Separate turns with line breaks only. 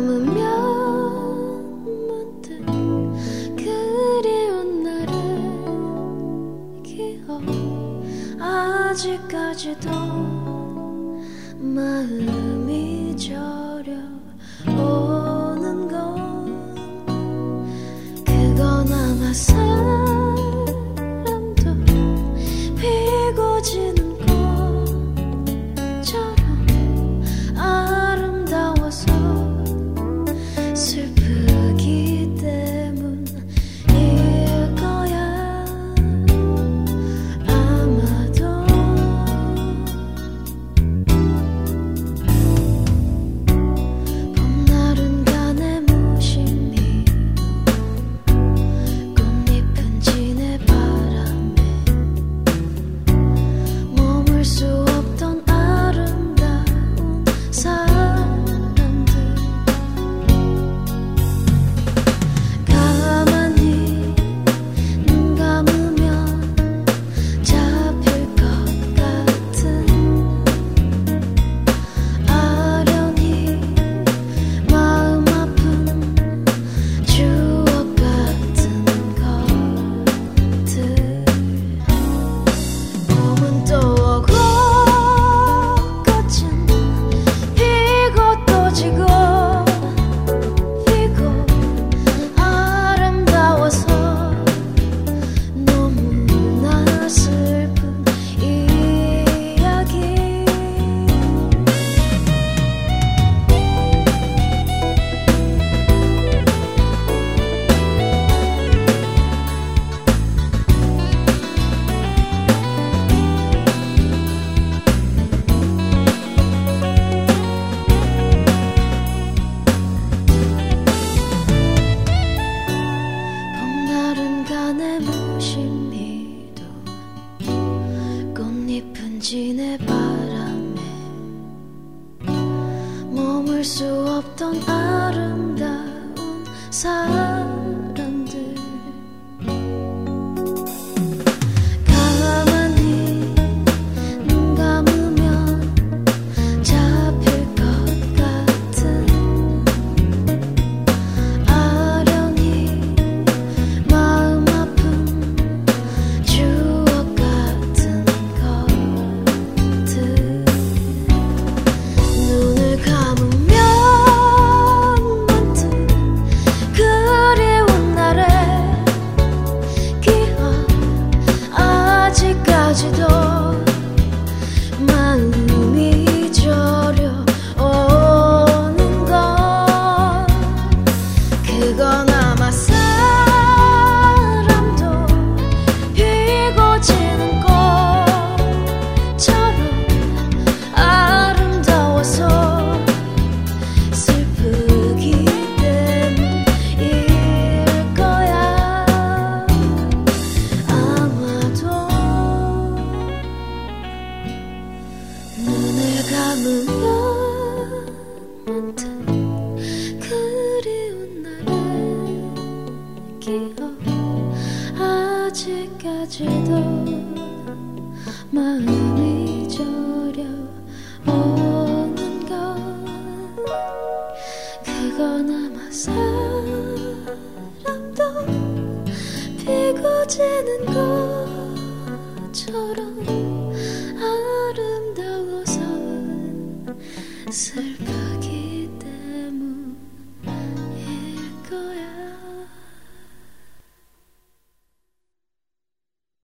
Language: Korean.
감으면 문득 그리운 나를 기억 아직까지도 마음이 저려 오는 건 그건 아마 사람도 피고 지는 꽃처럼 아름다워서 슬프기 때문일 거야. 아마도 봄날은 가네 무심히도 꽃잎은 지네 바람에 머물 수 없던 아름다운 사람들 가만히 눈 감으면 잡힐 것 같은 아련히 마음 아픈 추억 같은 것들 봄은 또 오고 꽃은 피고 또 지고 피고 아름다워서 너무나 슬픈 이야기. 봄날은 가네 무심히도 꽃잎은 지네 바람에 머물 수 없던 아름다운 사람들 가만히 눈 감으면 잡힐 것 같은 아련히 마음 아픈 추억 같은 것들 눈을 감으면 문득 그리운 나를 기억 아직까지도 마음이 저려 오는 건 그건 아마 사람도 피고 지는 꽃처럼 아름다워서 슬프기 때문일 거야. 아마도 눈을 감으면 문득 그리운 나를 기억 아직까지도 마음이 저려 오는 건 그건 아마 사람도 피고 지는 것처럼 아름다워서 슬프기